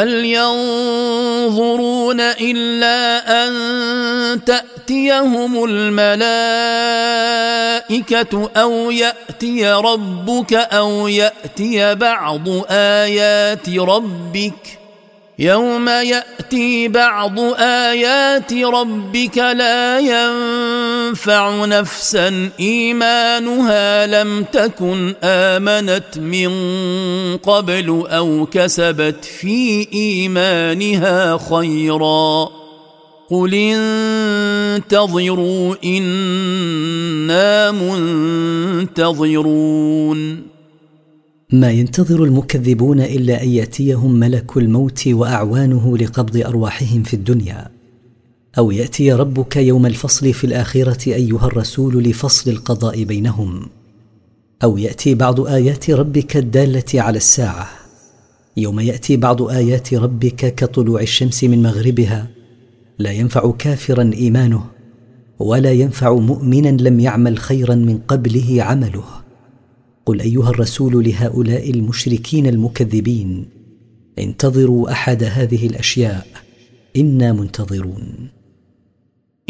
هل ينظرون إلا أن تأتيهم الملائكة أو يأتي ربك أو يأتي بعض آيات ربك يوم يأتي بعض آيات ربك لا ينفع نفسا إيمانها لم تكن آمنت من قبل أو كسبت في إيمانها خيرا قل انتظروا إنا منتظرون. ما ينتظر المكذبون إلا أن يأتيهم ملك الموت وأعوانه لقبض أرواحهم في الدنيا، أو يأتي ربك يوم الفصل في الآخرة أيها الرسول لفصل القضاء بينهم، أو يأتي بعض آيات ربك الدالة على الساعة. يوم يأتي بعض آيات ربك كطلوع الشمس من مغربها لا ينفع كافرا إيمانه، ولا ينفع مؤمنا لم يعمل خيرا من قبله عمله. قل أيها الرسول لهؤلاء المشركين المكذبين: انتظروا أحد هذه الأشياء إنا منتظرون.